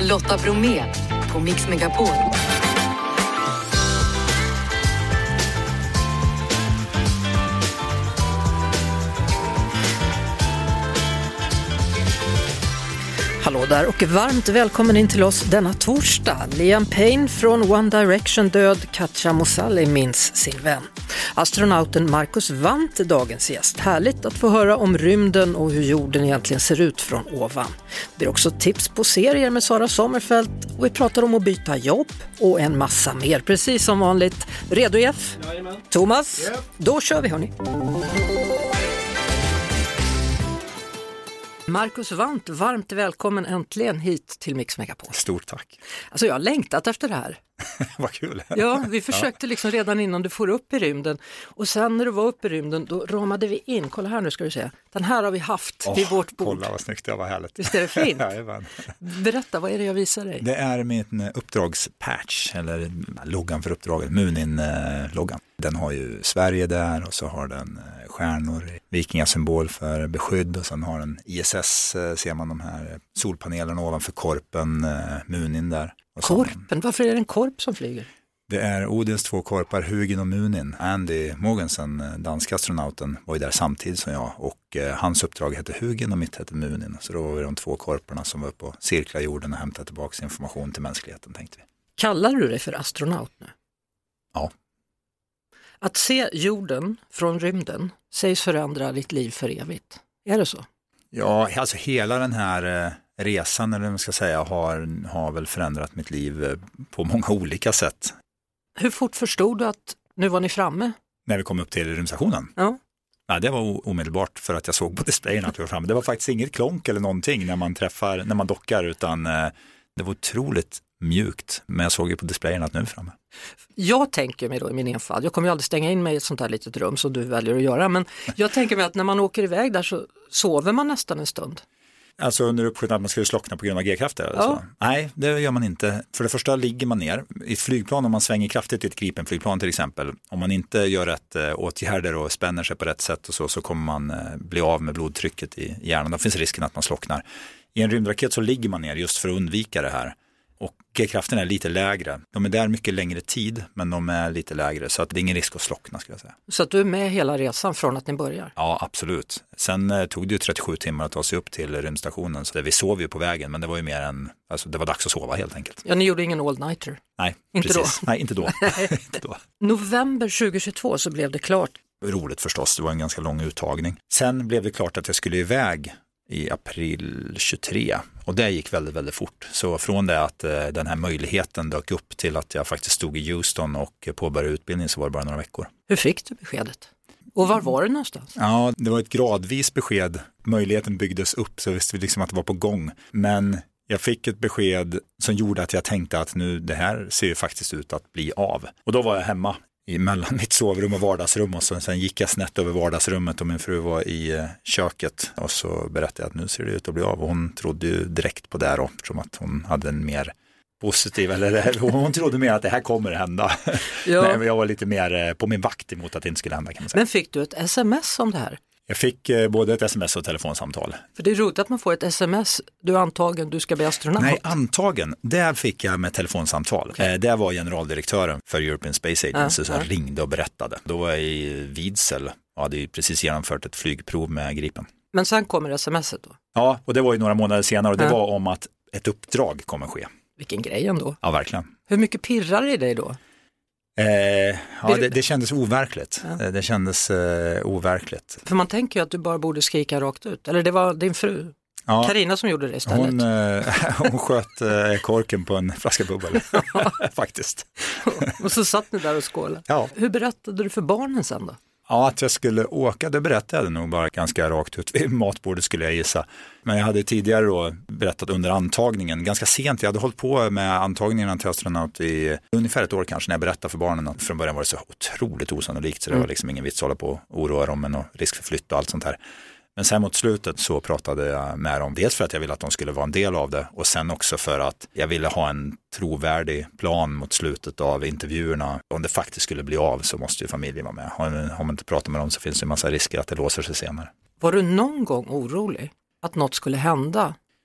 Lotta Bromé på Mix Megapol. Hallå där och varmt välkommen in till oss denna torsdag. Liam Payne från One Direction död, Katja Mosali minns sin vän. Astronauten Marcus Wandt är dagens gäst. Härligt att få höra om rymden och hur jorden egentligen ser ut från ovan. Det blir också tips på serier med Sara Sommerfeld och vi pratar om att byta jobb och en massa mer. Precis som vanligt. Redo Jeff? Jajamän. Thomas? Yep. Då kör vi hörni. Marcus Wandt, varmt välkommen äntligen hit till Mix Megapol. Stort tack. Alltså jag har längtat efter det här. Vad kul. Ja, vi försökte liksom redan innan du får upp i rymden. Och sen när du var uppe i rymden, då ramade vi in. Kolla här nu ska du se. Den här har vi haft vid vårt bord. Kolla vad snyggt, det var härligt. Visst är det fint? Jajamän. Berätta, vad är det jag visar dig? Det är min uppdragspatch, eller loggan för uppdraget, Munin-loggan. Den har ju Sverige där och så har den stjärnor, vikingasymbol för beskydd och sen har den ISS, ser man de här solpanelerna ovanför korpen, Munin där. Korpen? Varför är det en korp som flyger? Det är Odins 2 korpar, Hugin och Munin. Andy Mogensen, danska astronauten, var ju där samtidigt som jag och hans uppdrag hette Hugin och mitt hette Munin. Så då var vi de 2 korparna som var uppe och cirkla jorden och hämtade tillbaka information till mänskligheten, tänkte vi. Kallar du dig för astronaut nu? Ja. Att se jorden från rymden sägs förändra ditt liv för evigt. Är det så? Ja, alltså hela den här resan, eller vad man ska säga, har väl förändrat mitt liv på många olika sätt. Hur fort förstod du att nu var ni framme? När vi kom upp till rymdstationen? Ja. Ja, det var omedelbart för att jag såg på displayen att vi var framme. Det var faktiskt inget klonk eller någonting när man dockar, utan det var otroligt mjukt. Men jag såg ju på displayen att nu är vi framme. Jag tänker mig då i min enfald, jag kommer ju aldrig stänga in mig i ett sånt här litet rum som du väljer att göra, men jag tänker mig att när man åker iväg där så sover man nästan en stund. Alltså under uppskjuten att man skulle slockna på grund av G-krafter? Ja. Så. Nej, det gör man inte. För det första ligger man ner. I ett flygplan, om man svänger kraftigt i ett Gripen-flygplan till exempel, om man inte gör rätt åtgärder och spänner sig på rätt sätt och så kommer man bli av med blodtrycket i hjärnan. Då finns risken att man slocknar. I en rymdraket så ligger man ner just för att undvika det här. Och G-kraften är lite lägre. De är där mycket längre tid, men de är lite lägre. Så att det är ingen risk att slockna, skulle jag säga. Så att du är med hela resan från att ni börjar? Ja, absolut. Sen tog det ju 37 timmar att ta sig upp till rymdstationen. Så vi sov ju på vägen, men det var ju mer än... Alltså det var dags att sova helt enkelt. Ja, ni gjorde ingen all-nighter? Nej, inte precis. Då? Nej, inte då. Inte då. November 2022 så blev det klart. Roligt förstås, det var en ganska lång uttagning. Sen blev det klart att jag skulle iväg i april 23 och det gick väldigt, väldigt fort. Så från det att den här möjligheten dök upp till att jag faktiskt stod i Houston och påbörjade utbildning så var det bara några veckor. Hur fick du beskedet? Och var var det någonstans? Ja, det var ett gradvis besked. Möjligheten byggdes upp så visste vi liksom att det var på gång. Men jag fick ett besked som gjorde att jag tänkte att nu det här ser ju faktiskt ut att bli av. Och då var jag hemma mellan mitt sovrum och vardagsrum och sen gick jag snett över vardagsrummet och min fru var i köket och så berättade jag att nu ser det ut att bli av och hon trodde ju direkt på det då, som att hon hade en mer positiv, eller hon trodde mer att det här kommer hända. Ja. Nej, men jag var lite mer på min vakt emot att det inte skulle hända, kan man säga. Men fick du ett sms om det här? Jag fick både ett sms och telefonsamtal. För det är roligt att man får ett sms, du är antagen, du ska bli astronaut. Nej, antagen, det fick jag med telefonsamtal. Okay. Det var generaldirektören för European Space Agency som ringde och berättade. Då var jag i Vidsel och hade just genomfört ett flygprov med Gripen. Men sen kommer smset då? Ja, och det var ju några månader senare och det var om att ett uppdrag kommer ske. Vilken grej ändå. Ja, verkligen. Hur mycket pirrar det i dig då? Ja, det kändes overkligt. Ja. Det kändes overkligt. För man tänker ju att du bara borde skrika rakt ut. Eller det var din fru, Carina, som gjorde det istället. Hon sköt korken på en flaska bubbel, faktiskt. Och så satt ni där och skålade. Ja. Hur berättade du för barnen sen då? Ja, att jag skulle åka, det berättade jag nog bara ganska rakt ut. Vid matbordet skulle jag gissa. Men jag hade tidigare då berättat under antagningen, ganska sent. Jag hade hållit på med antagningen till astronaut i ungefär ett år kanske när jag berättade för barnen att från början var det så otroligt osannolikt. Så det var liksom ingen vits att hålla på och oroa dem med någon risk för flytt och allt sånt här. Men sen mot slutet så pratade jag med dem, dels för att jag ville att de skulle vara en del av det och sen också för att jag ville ha en trovärdig plan mot slutet av intervjuerna. Om det faktiskt skulle bli av så måste ju familjen vara med. Har man inte pratat med dem så finns det en massa risker att det låser sig senare. Var du någon gång orolig att något skulle hända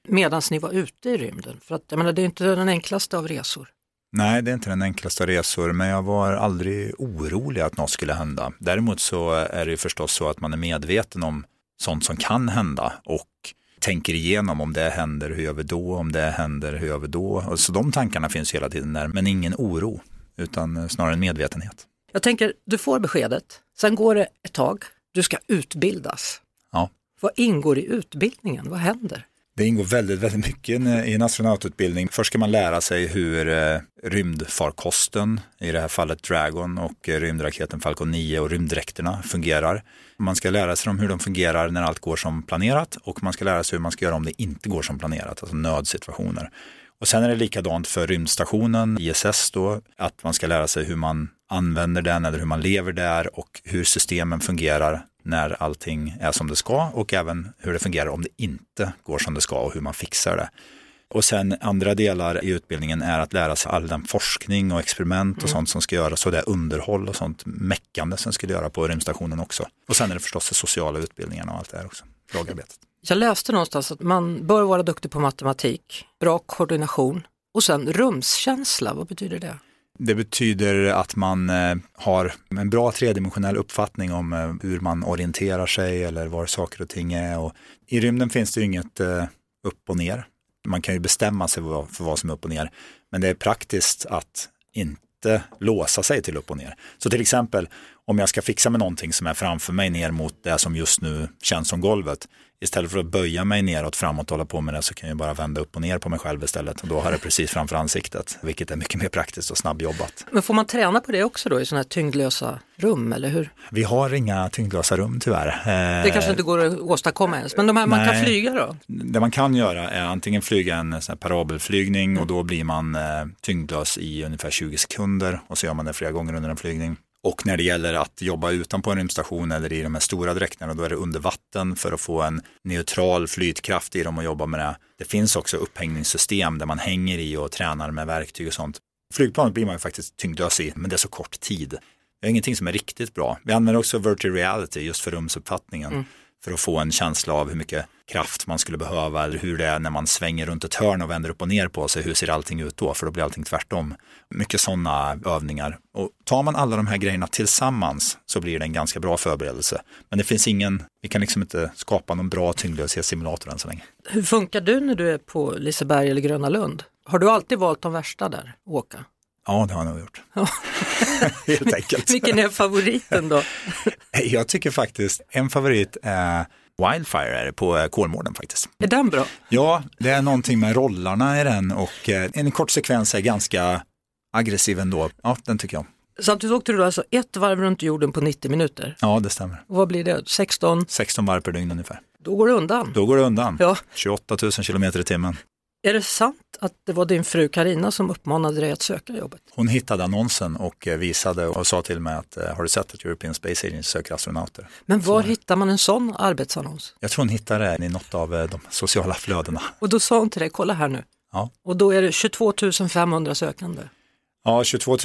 medan ni var ute i rymden? För att jag menar, det är inte den enklaste av resor. Nej, det är inte den enklaste resor, men jag var aldrig orolig att något skulle hända. Däremot så är det ju förstås så att man är medveten om sånt som kan hända och tänker igenom om det händer, hur gör vi då? Om det händer, hur gör vi då? Och så de tankarna finns hela tiden där, men ingen oro, utan snarare en medvetenhet. Jag tänker, du får beskedet, sen går det ett tag, du ska utbildas. Ja. Vad ingår i utbildningen? Vad händer? Det ingår väldigt, väldigt mycket i en astronaututbildning. Först ska man lära sig hur rymdfarkosten, i det här fallet Dragon och rymdraketen Falcon 9 och rymddräkterna fungerar. Man ska lära sig om hur de fungerar när allt går som planerat och man ska lära sig hur man ska göra om det inte går som planerat, alltså nödsituationer. Och sen är det likadant för rymdstationen, ISS då, att man ska lära sig hur man använder den eller hur man lever där och hur systemen fungerar när allting är som det ska och även hur det fungerar om det inte går som det ska och hur man fixar det. Och sen andra delar i utbildningen är att lära sig all den forskning och experiment och sånt som ska göras och det underhåll och sånt meckande som ska göra på rymdstationen också. Och sen är det förstås de sociala utbildningarna och allt det här också, lagarbetet. Jag läste någonstans att man bör vara duktig på matematik, bra koordination och sen rumskänsla. Vad betyder det? Det betyder att man har en bra tredimensionell uppfattning om hur man orienterar sig eller var saker och ting är. Och i rymden finns det ju inget upp och ner. Man kan ju bestämma sig för vad som är upp och ner. Men det är praktiskt att inte låsa sig till upp och ner. Så till exempel om jag ska fixa med någonting som är framför mig ner mot det som just nu känns som golvet. Istället för att böja mig neråt framåt och hålla på med det så kan jag bara vända upp och ner på mig själv istället. Och då har det precis framför ansiktet, vilket är mycket mer praktiskt och snabbjobbat. Men får man träna på det också då i sådana här tyngdlösa rum, eller hur? Vi har inga tyngdlösa rum tyvärr. Det kanske inte går att åstadkomma ens, men de här man kan flyga då? Det man kan göra är antingen flyga en sån här parabelflygning och då blir man tyngdlös i ungefär 20 sekunder och så gör man det flera gånger under en flygning. Och när det gäller att jobba utanpå en rymdstation eller i de här stora dräkterna, då är det under vatten för att få en neutral flytkraft i dem och jobba med det. Det finns också upphängningssystem där man hänger i och tränar med verktyg och sånt. Flygplanet blir man ju faktiskt tyngdlös i, men det är så kort tid. Det är ingenting som är riktigt bra. Vi använder också virtual reality just för rumsuppfattningen. För att få en känsla av hur mycket kraft man skulle behöva eller hur det är när man svänger runt ett hörn och vänder upp och ner på sig. Hur ser allting ut då? För då blir allting tvärtom. Mycket sådana övningar. Och tar man alla de här grejerna tillsammans så blir det en ganska bra förberedelse. Men det finns vi kan liksom inte skapa någon bra tyngdlöshetssimulator än så länge. Hur funkar du när du är på Liseberg eller Gröna Lund? Har du alltid valt de värsta där att åka? Ja, det har jag nog gjort. Helt enkelt. Vilken är favoriten då? Jag tycker faktiskt en favorit är Wildfire är det på Kolmården faktiskt. Är den bra? Ja, det är någonting med rollarna i den och en kort sekvens är ganska aggressiv ändå. Ja, den tycker jag. Samtidigt åkte du alltså ett varv runt jorden på 90 minuter? Ja, det stämmer. Och vad blir det? 16 varv per dygn ungefär. Då går det undan? Då går det undan. Ja. 28 000 kilometer i timmen. Är det sant att det var din fru Carina som uppmanade dig att söka jobbet? Hon hittade annonsen och visade och sa till mig att har du sett att European Space Agency söker astronauter? Men var hittar man en sån arbetsannons? Jag tror hon hittade den i något av de sociala flödena. Och då sa hon till dig, kolla här nu. Ja. Och då är det 22 500 sökande. Ja, 22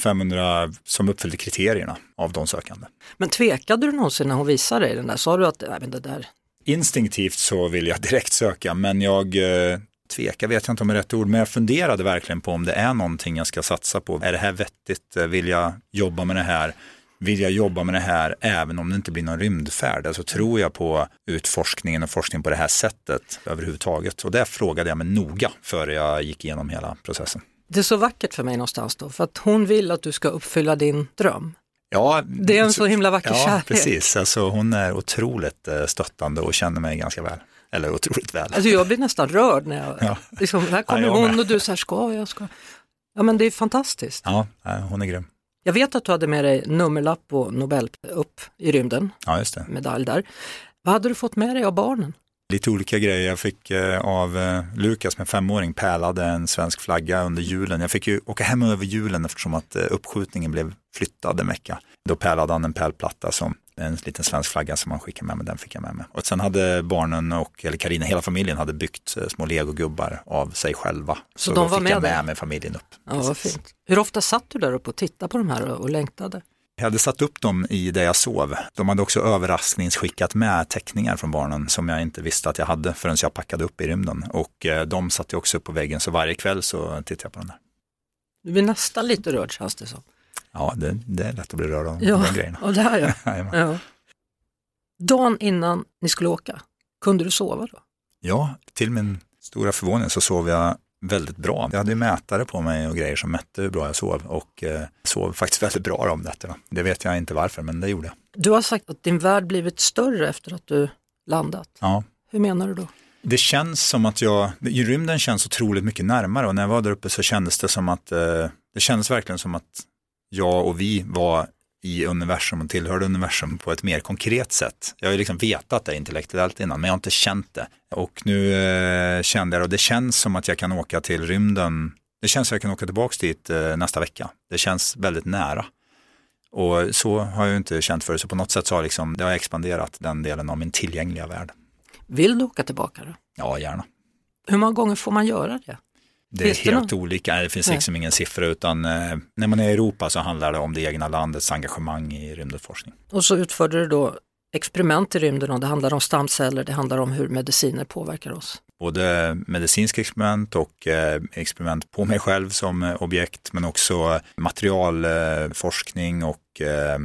500 som uppfyllde kriterierna av de sökande. Men tvekade du någonsin när hon visade dig den där? Sa du att nej, men det där... Instinktivt så vill jag direkt söka, men jag tveka vet jag inte om det är rätt ord, men jag funderade verkligen på om det är någonting jag ska satsa på. Är det här vettigt? Vill jag jobba med det här? Vill jag jobba med det här även om det inte blir någon rymdfärd? Alltså tror jag på utforskningen och forskning på det här sättet överhuvudtaget? Och det frågade jag mig noga före jag gick igenom hela processen. Det är så vackert för mig någonstans då, för att hon vill att du ska uppfylla din dröm. Ja, det är en så himla vacker kärlek. Ja, precis. Alltså, hon är otroligt stöttande och känner mig ganska väl. Eller otroligt väl. Alltså jag blir nästan rörd när jag, liksom, här kommer hon och du så här, ska. Ja, men det är fantastiskt. Ja, hon är grym. Jag vet att du hade med dig nummerlapp och Nobel upp i rymden. Ja, just det. Medalj där. Vad hade du fått med dig av barnen? Lite olika grejer. Jag fick av Lukas med 5-åring pärlade en svensk flagga under julen. Jag fick ju åka hem över julen eftersom att uppskjutningen blev flyttad en vecka. Då pärlade han en pärlplatta som en liten svensk flagga som man skickade med mig. Den fick jag med mig. Och sen hade barnen eller Carina, hela familjen hade byggt små legogubbar av sig själva. Så de då var fick jag med med familjen upp. Ja, vad fint. Hur ofta satt du där uppe och tittade på de här och längtade? Jag hade satt upp dem i där jag sov. De hade också överraskningsskickat med teckningar från barnen som jag inte visste att jag hade förrän jag packade upp i rymden. Och de satt ju också upp på väggen, så varje kväll så tittade jag på den där. Du blir nästan lite rörd, känns det som. Ja, det är lätt att bli rörd av de grejerna. Ja, det här ja. Dagen innan ni skulle åka, kunde du sova då? Ja, till min stora förvåning så sov jag väldigt bra. Jag hade ju mätare på mig och grejer som mätte hur bra jag sov och sov faktiskt väldigt bra om detta. Det vet jag inte varför, men det gjorde jag. Du har sagt att din värld blivit större efter att du landat. Ja. Hur menar du då? Det känns som att i rymden känns otroligt mycket närmare, och när jag var där uppe så kändes det som att det kändes verkligen som att jag och vi var i universum och tillhörde universum på ett mer konkret sätt. Jag har ju liksom vetat det intellektuellt innan, men jag har inte känt det. Och nu kände jag, och det känns som att jag kan åka till rymden. Det känns som att jag kan åka tillbaka dit nästa vecka. Det känns väldigt nära. Och så har jag ju inte känt för det. Så på något sätt så har det har expanderat den delen av min tillgängliga värld. Vill du åka tillbaka då? Ja, gärna. Hur många gånger får man göra det? Det är helt olika. Det finns liksom ingen siffra, utan när man är i Europa så handlar det om det egna landets engagemang i rymdforskning. Och så utförde du då experiment i rymden, och det handlar om stamceller, det handlar om hur mediciner påverkar oss. Både medicinska experiment och experiment på mig själv som objekt, men också materialforskning och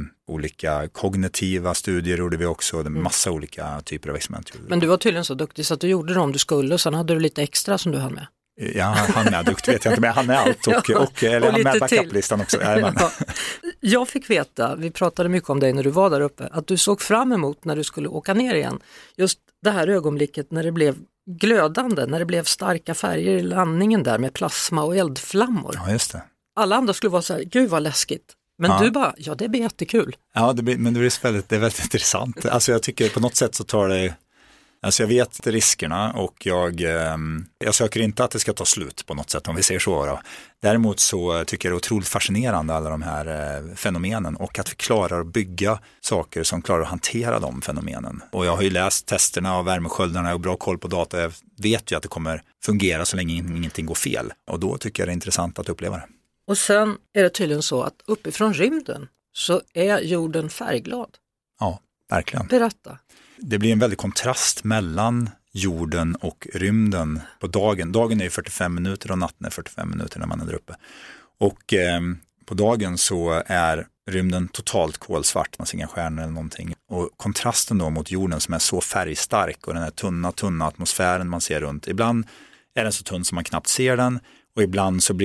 olika kognitiva studier gjorde vi också. Massa olika typer av experiment. Men du var tydligen så duktig så att du gjorde det om du skulle, och sen hade du lite extra som du hann med. Ja, han med duktig vet jag inte, men han är allt eller han med backuplistan också. Ja. Jag fick veta, vi pratade mycket om dig när du var där uppe, att du såg fram emot när du skulle åka ner igen. Just det här ögonblicket när det blev glödande, när det blev starka färger i landningen där med plasma och eldflammor. Ja, just det. Alla andra skulle vara så här, gud vad läskigt. Men du bara, ja det blir jättekul. Ja, det är väldigt intressant. Alltså jag tycker på något sätt så tar det... Alltså jag vet riskerna, och jag söker inte att det ska ta slut på något sätt, om vi säger så då. Däremot så tycker jag det är otroligt fascinerande alla de här fenomenen, och att vi klarar att bygga saker som klarar att hantera de fenomenen. Och jag har ju läst testerna av värmesköldarna och bra koll på data. Jag vet ju att det kommer fungera så länge ingenting går fel, och då tycker jag det är intressant att uppleva det. Och sen är det tydligen så att uppifrån rymden så är jorden färgglad. Ja, verkligen. Berätta. Det blir en väldig kontrast mellan jorden och rymden på dagen. Dagen är ju 45 minuter och natten är 45 minuter när man är där uppe. Och på dagen så är rymden totalt kolsvart, man ser inga stjärnor eller någonting. Och kontrasten då mot jorden som är så färgstark, och den här tunna atmosfären man ser runt. Ibland är den så tunn som man knappt ser den, och ibland så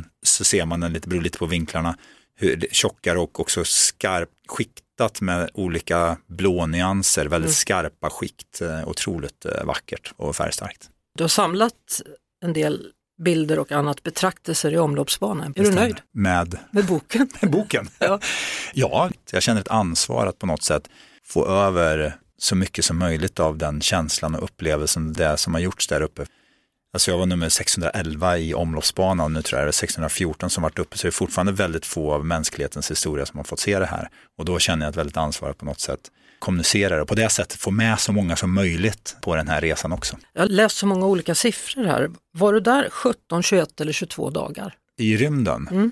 ser man den beror lite på vinklarna, hur tjockare och också skarpt skiktat med olika blå nyanser, väldigt skarpa skikt, otroligt vackert och färgstarkt. Du har samlat en del bilder och annat betraktelser i omloppsbanan. Är du nöjd? Med boken? Med boken? Ja, jag känner ett ansvar att på något sätt få över så mycket som möjligt av den känslan och upplevelsen det som har gjorts där uppe. Alltså jag var nummer 611 i omloppsbanan, och nu tror jag det är 614 som varit uppe, så det är fortfarande väldigt få av mänsklighetens historia som har fått se det här. Och då känner jag ett väldigt ansvar på något sätt kommunicera det, och på det sättet få med så många som möjligt på den här resan också. Jag har läst så många olika siffror här. Var du där 17, 21 eller 22 dagar? I rymden?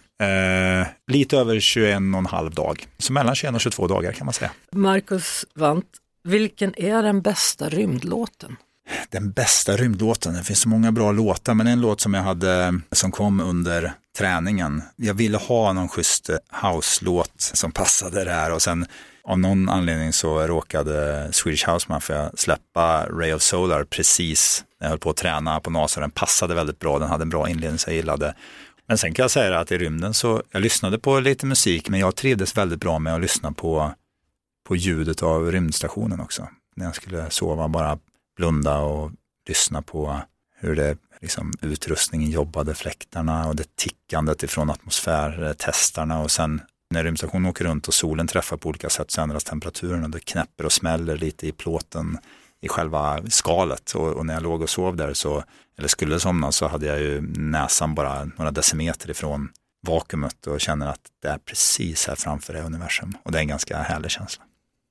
Lite över 21,5 dag. Så mellan 21 och 22 dagar kan man säga. Marcus Wandt, vilken är den bästa rymdlåten? Den bästa rymdlåten, det finns så många bra låtar, men en låt som jag hade som kom under träningen. Jag ville ha någon schysst house-låt som passade där, och sen av någon anledning så råkade Swedish House Mafia släppa Ray of Solar precis när jag höll på att träna på NASA. Den passade väldigt bra, den hade en bra inledning som jag gillade. Men sen kan jag säga att i rymden så, jag lyssnade på lite musik, men jag trivdes väldigt bra med att lyssna på ljudet av rymdstationen också. När jag skulle sova, bara blunda och lyssna på hur det liksom utrustningen jobbade, fläktarna och det tickandet ifrån atmosfärtestarna, och sen när rymdstationen åker runt och solen träffar på olika sätt så ändras temperaturen och det knäpper och smäller lite i plåten i själva skalet, och när jag låg och sov där eller skulle somna, så hade jag ju näsan bara några decimeter ifrån vakuumet och känner att det är precis här framför det universum, och det är en ganska härlig känsla.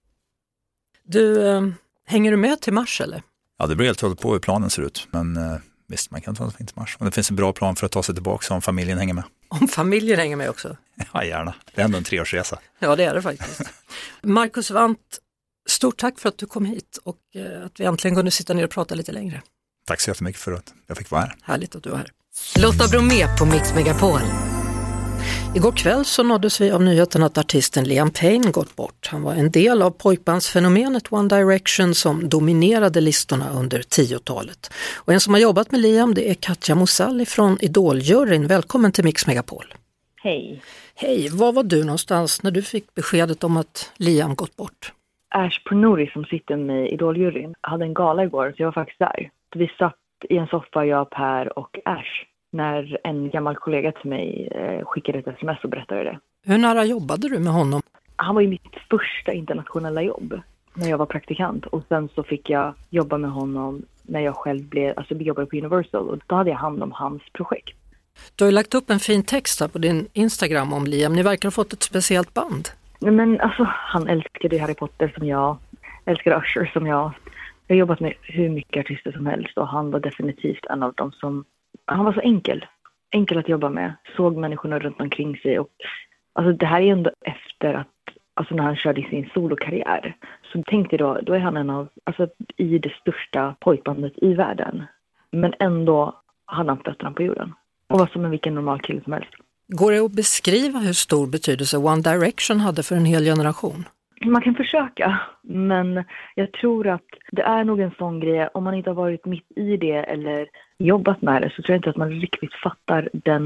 Du, hänger du med till Mars eller? Ja, det beror helt och hållet på hur planen ser ut, men visst, man kan ta sig till Mars. Och det finns en bra plan för att ta sig tillbaka om familjen hänger med. Om familjen hänger med också? Ja, gärna. Det är ändå en 3-årsresa. Ja, det är det faktiskt. Marcus Wandt, stort tack för att du kom hit och att vi äntligen kunde sitta ner och prata lite längre. Tack så jättemycket för att jag fick vara här. Härligt att du var här. Lotta Bromé på Mix Megapol. Igår kväll så nåddes vi av nyheten att artisten Liam Payne gått bort. Han var en del av pojkbandsfenomenet One Direction som dominerade listorna under 10-talet. Och en som har jobbat med Liam, det är Katja Mosalli från Idol-juryn. Välkommen till Mix Megapol. Hej. Hej, var var du någonstans när du fick beskedet om att Liam gått bort? Ash Pronuri som sitter med i Idol-juryn hade en gala igår, så jag var faktiskt där. Vi satt i en soffa, jag, Per och Ash, när en gammal kollega till mig skickade ett sms och berättade det. Hur nära jobbade du med honom? Han var ju mitt första internationella jobb när jag var praktikant. Och sen så fick jag jobba med honom när jag själv jobbade på Universal. Och då hade jag hand om hans projekt. Du har ju lagt upp en fin text här på din Instagram om Liam. Ni verkar ha fått ett speciellt band. Nej, men alltså, han älskade Harry Potter som jag. Älskade Usher som jag. Jag har jobbat med hur mycket artister som helst. Och han var definitivt en av dem som... Han var så enkel att jobba med. Såg människorna runt omkring sig. Och, alltså, det här är ändå efter att, alltså, när han körde sin solokarriär. Så tänkte jag då är han en av, alltså, i det största pojkbandet i världen. Men ändå hade han fötterna på jorden. Och var som en vilken normal kille som helst. Går det att beskriva hur stor betydelse One Direction hade för en hel generation? Man kan försöka, men jag tror att det är nog en sån grej. Om man inte har varit mitt i det eller jobbat med det, så tror jag inte att man riktigt fattar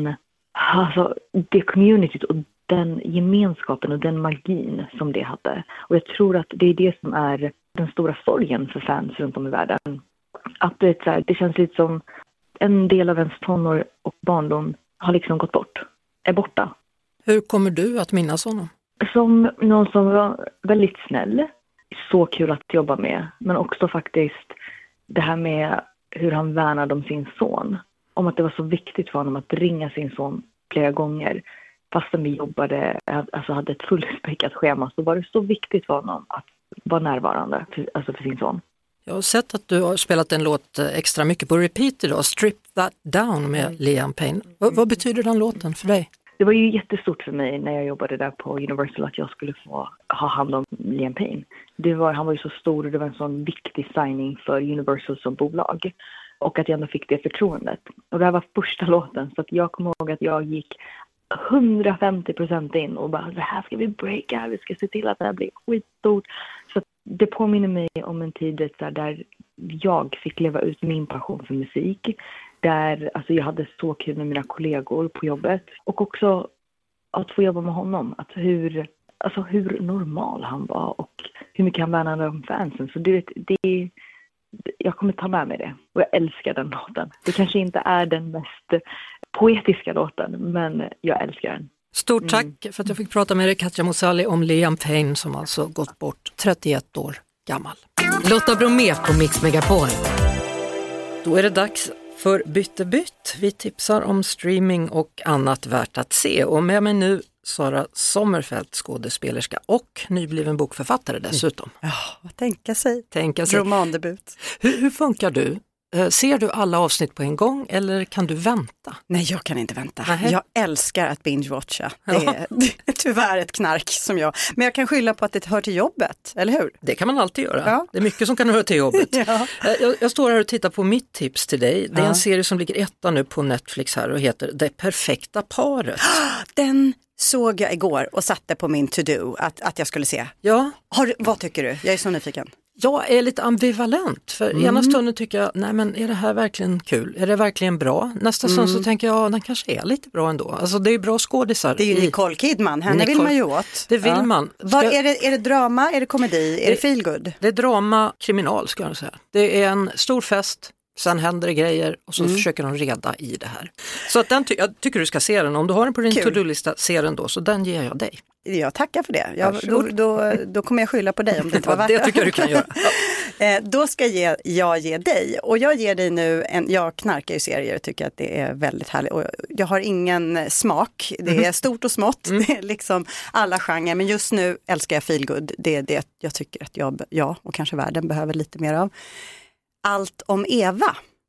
det communityt och den gemenskapen och den magin som det hade. Och jag tror att det är det som är den stora sorgen för fans runt om i världen. Att det känns lite som en del av ens tonår och barndom har liksom gått bort, är borta. Hur kommer du att minnas honom? Som någon som var väldigt snäll, så kul att jobba med, men också faktiskt det här med hur han värnade om sin son. Om att det var så viktigt för honom att ringa sin son flera gånger. Fastän vi jobbade, alltså hade ett fullspäckat schema, så var det så viktigt för honom att vara närvarande för sin son. Jag har sett att du har spelat en låt extra mycket på repeat idag, Strip That Down med Liam Payne. Vad betyder den låten för dig? Det var ju jättestort för mig när jag jobbade där på Universal att jag skulle få ha hand om Liam Payne. Han var ju så stor och det var en sån viktig signing för Universal som bolag. Och att jag ändå fick det förtroendet. Och det här var första låten, så att jag kommer ihåg att jag gick 150% in och bara, det här ska vi breaka, vi ska se till att det här blir skitstort. Så det påminner mig om en tid där jag fick leva ut min passion för musik. Där jag hade så kul med mina kollegor på jobbet. Och också att få jobba med honom. Att hur normal han var och hur mycket han värnade om fansen. Så jag kommer ta med mig det. Och jag älskar den låten. Det kanske inte är den mest poetiska låten, men jag älskar den. Stort tack för att jag fick prata med dig, Katja Mosalli, om Liam Payne som alltså gått bort 31 år gammal. Lotta Bromé på Mix Megapol. Då är det dags för Byttebytt. Vi tipsar om streaming och annat värt att se. Och med mig nu Sara Sommerfeld, skådespelerska och nybliven bokförfattare dessutom. Ja, tänka sig. Romandebut. Hur funkar du? Ser du alla avsnitt på en gång eller kan du vänta? Nej, jag kan inte vänta. Nähe. Jag älskar att binge-watcha. Det är tyvärr ett knark som jag. Men jag kan skylla på att det hör till jobbet, eller hur? Det kan man alltid göra. Ja. Det är mycket som kan höra till jobbet. Ja. Jag står här och tittar på mitt tips till dig. Det är en serie som ligger etta nu på Netflix här och heter Det perfekta paret. Den såg jag igår och satte på min to-do att jag skulle se. Ja. Vad tycker du? Jag är så nyfiken. Jag är lite ambivalent, för ena stunden tycker jag, nej men är det här verkligen kul? Är det verkligen bra? Nästa stund så tänker jag, den kanske är lite bra ändå. Alltså det är bra skådisar. Det är ju Nicole Kidman, henne vill man ju åt. Det vill man. Är det drama, är det komedi, är det feel good? Det är drama, kriminal ska jag säga. Det är en stor fest, sen händer det grejer och så försöker de reda i det här. Så att jag tycker du ska se den. Om du har den på din to-do-lista, se den då. Så den ger jag dig. Jag tackar för det. Då kommer jag skylla på dig om det inte var värt det. tycker jag du kan göra. Då ska jag ge dig. Och jag ger dig nu jag knarkar ju serier och tycker att det är väldigt härligt. Och jag har ingen smak. Det är stort och smått. Det är liksom alla genrer. Men just nu älskar jag feel good. Det är det jag tycker att jag och kanske världen behöver lite mer av. Allt om Eva.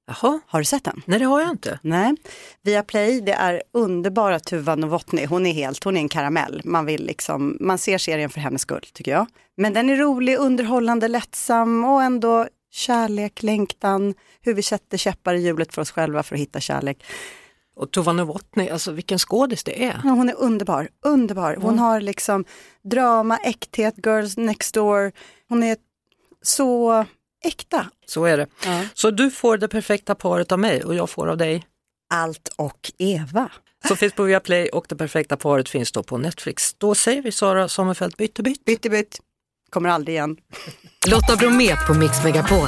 Jaha. Har du sett den? Nej, det har jag inte. Nej. Viaplay, det är underbara Tuva Novotny. Hon är en karamell. Man ser serien för hennes skull, tycker jag. Men den är rolig, underhållande, lättsam och ändå kärlek, längtan. Hur vi sätter käppar i hjulet för oss själva för att hitta kärlek. Och Tuva Novotny, alltså vilken skådis det är. Ja, hon är underbar. Hon har liksom drama, äkthet, Girls Next Door. Hon är så äkta. Så är det. Ja. Så du får det perfekta paret av mig och jag får av dig Allt och Eva. Så finns på Viaplay och det perfekta paret finns då på Netflix. Då säger vi Sara Sommerfeld bytt. Kommer aldrig igen. Lotta Bromé på Mix Megapol.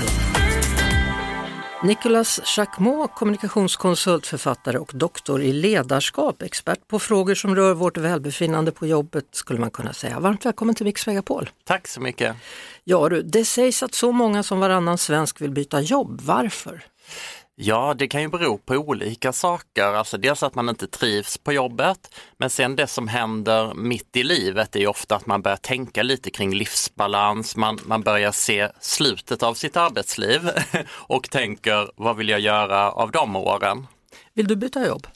Nicolas Jacquemot, kommunikationskonsult, författare och doktor i ledarskap, expert på frågor som rör vårt välbefinnande på jobbet, skulle man kunna säga. Varmt välkommen till Mix Megapol. Tack så mycket. Ja du, det sägs att så många som varannan svensk vill byta jobb. Varför? Ja, det kan ju bero på olika saker. Alltså dels att man inte trivs på jobbet, men sen det som händer mitt i livet är ju ofta att man börjar tänka lite kring livsbalans. Man börjar se slutet av sitt arbetsliv och tänker, vad vill jag göra av de åren? Vill du byta jobb?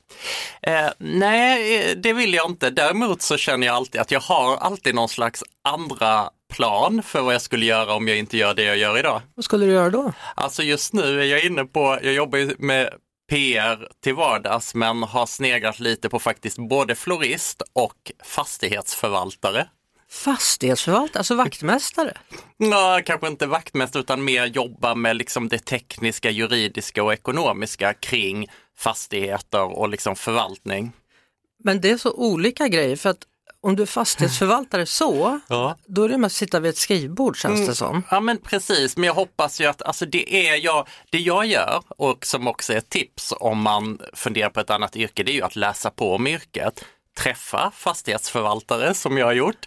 Nej, det vill jag inte. Däremot så känner jag alltid att jag har alltid någon slags andra plan för vad jag skulle göra om jag inte gör det jag gör idag. Vad skulle du göra då? Alltså just nu är jag inne på, jag jobbar ju med PR till vardags men har sneglat lite på faktiskt både florist och fastighetsförvaltare. Fastighetsförvaltare, alltså vaktmästare? Ja, kanske inte vaktmästare utan mer jobba med liksom det tekniska, juridiska och ekonomiska kring fastigheter och liksom förvaltning. Men det är så olika grejer, för att om du är fastighetsförvaltare då är det med att sitta vid ett skrivbord, känns det som. Ja men precis, men jag hoppas ju att alltså, det jag gör och som också är ett tips om man funderar på ett annat yrke, det är ju att läsa på om yrket. Träffa fastighetsförvaltare som jag har gjort,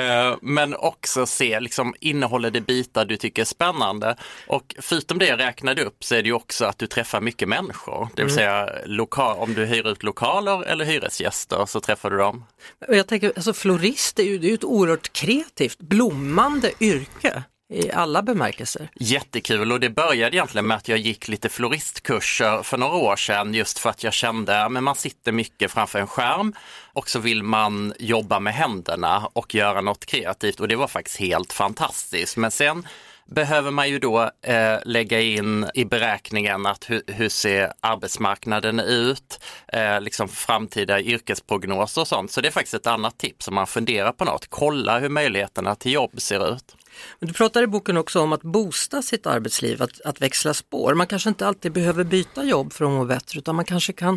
men också se liksom, innehåller det bitar du tycker är spännande, och förutom det jag räknade upp så är det ju också att du träffar mycket människor, det vill säga om du hyr ut lokaler eller hyresgäster så träffar du dem. Jag tänker, alltså florist det är ju ett oerhört kreativt, blommande yrke i alla bemärkelser. Jättekul, och det började egentligen med att jag gick lite floristkurser för några år sedan just för att jag kände att man sitter mycket framför en skärm och så vill man jobba med händerna och göra något kreativt, och det var faktiskt helt fantastiskt. Men sen behöver man ju då lägga in i beräkningen att hur ser arbetsmarknaden ut, liksom framtida yrkesprognoser och sånt. Så det är faktiskt ett annat tips om man funderar på något. Kolla hur möjligheterna till jobb ser ut. Men du pratar i boken också om att boosta sitt arbetsliv, att växla spår. Man kanske inte alltid behöver byta jobb för att må bättre, utan man kanske kan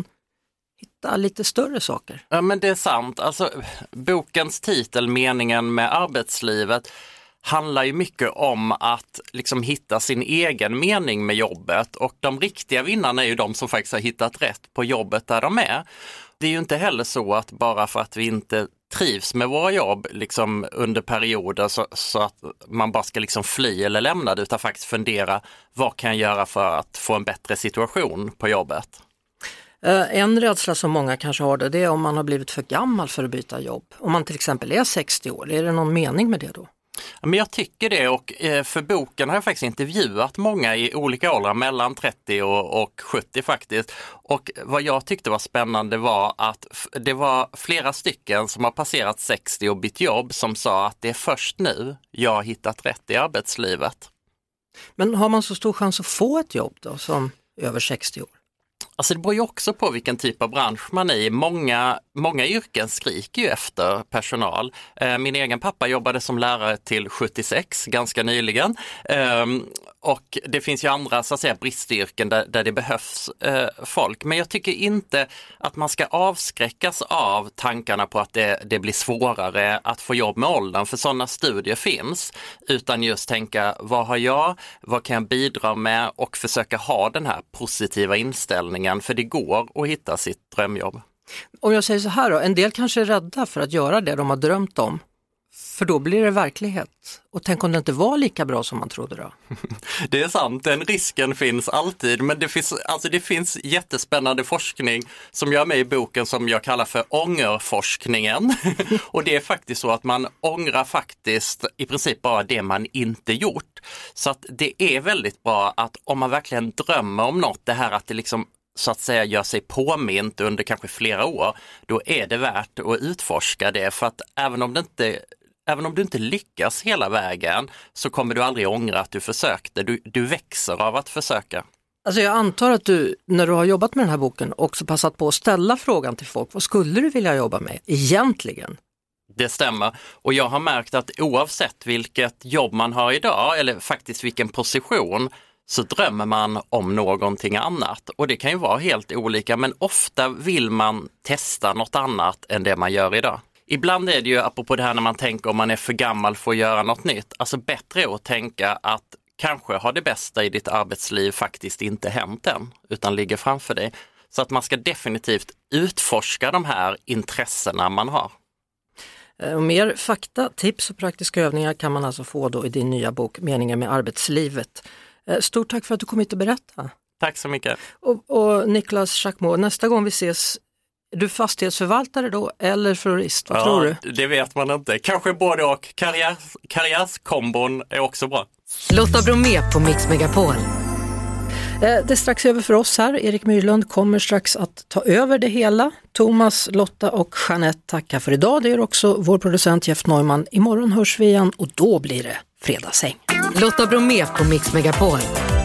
hitta lite större saker. Ja men det är sant. Alltså, bokens titel, meningen med arbetslivet, handlar ju mycket om att liksom hitta sin egen mening med jobbet, och de riktiga vinnarna är ju de som faktiskt har hittat rätt på jobbet där de är. Det är ju inte heller så att bara för att vi inte trivs med våra jobb liksom under perioder så att man bara ska liksom fly eller lämna det, utan faktiskt fundera, vad kan jag göra för att få en bättre situation på jobbet? En rädsla som många kanske har det är om man har blivit för gammal för att byta jobb. Om man till exempel är 60 år, är det någon mening med det då? Men jag tycker det, och för boken har jag faktiskt intervjuat många i olika åldrar, mellan 30 och 70 faktiskt. Och vad jag tyckte var spännande var att det var flera stycken som har passerat 60 och bytt jobb som sa att det är först nu jag har hittat rätt i arbetslivet. Men har man så stor chans att få ett jobb då som över 60 år? Alltså det beror ju också på vilken typ av bransch man är i. Många yrken skriker ju efter personal. Min egen pappa jobbade som lärare till 76 ganska nyligen. Och det finns ju andra så att säga bristyrken där det behövs folk. Men jag tycker inte att man ska avskräckas av tankarna på att det blir svårare att få jobb med åldern. För sådana studier finns. Utan just tänka, vad har jag? Vad kan jag bidra med? Och försöka ha den här positiva inställningen. För det går att hitta sitt drömjobb. Om jag säger så här då, en del kanske är rädda för att göra det de har drömt om För då blir det verklighet. Och tänk om det inte var lika bra som man trodde då. Det är sant, den risken finns alltid, men det finns jättespännande forskning som jag är med i boken som jag kallar för ångerforskningen. Och det är faktiskt så att man ångrar faktiskt i princip bara det man inte gjort. Så att det är väldigt bra att om man verkligen drömmer om något, det här att det liksom så att säga gör sig påmint under kanske flera år, då är det värt att utforska det, för att även om du inte lyckas hela vägen så kommer du aldrig ångra att du försökte. Du växer av att försöka. Alltså jag antar att du, när du har jobbat med den här boken, också passat på att ställa frågan till folk. Vad skulle du vilja jobba med egentligen? Det stämmer. Och jag har märkt att oavsett vilket jobb man har idag, eller faktiskt vilken position, så drömmer man om någonting annat. Och det kan ju vara helt olika, men ofta vill man testa något annat än det man gör idag. Ibland är det ju, apropå det här när man tänker om man är för gammal för att göra något nytt, alltså bättre är att tänka att kanske har det bästa i ditt arbetsliv faktiskt inte hänt än, utan ligger framför dig. Så att man ska definitivt utforska de här intressena man har. Och mer fakta, tips och praktiska övningar kan man alltså få då i din nya bok Meningen med arbetslivet. Stort tack för att du kom hit och berätta. Tack så mycket. Och Niklas Schakmo, nästa gång vi ses, är du fastighetsförvaltare då eller florist? Vad tror du? Det vet man inte. Kanske både och. Karriärskombon är också bra. Lotta Bromé på Mix Megapol. Det är strax över för oss här. Erik Myrlund kommer strax att ta över det hela. Thomas, Lotta och Jeanette tackar för idag. Det är också vår producent Jeff Neumann. Imorgon hörs vi igen och då blir det fredagshäng. Lotta Bromé på Mix Megapol.